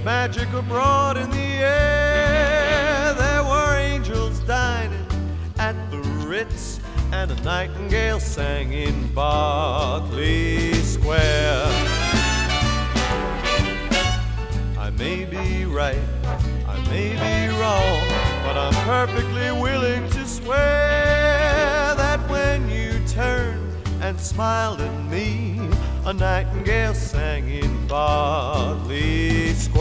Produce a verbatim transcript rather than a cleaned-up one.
magic abroad in the air. There were angels dining at the Ritz, and a nightingale sang in Berkeley Square. I may be right, I may be wrong, but I'm perfectly willing to swear that when you turned and smiled at me, a nightingale sang in Berkeley Square.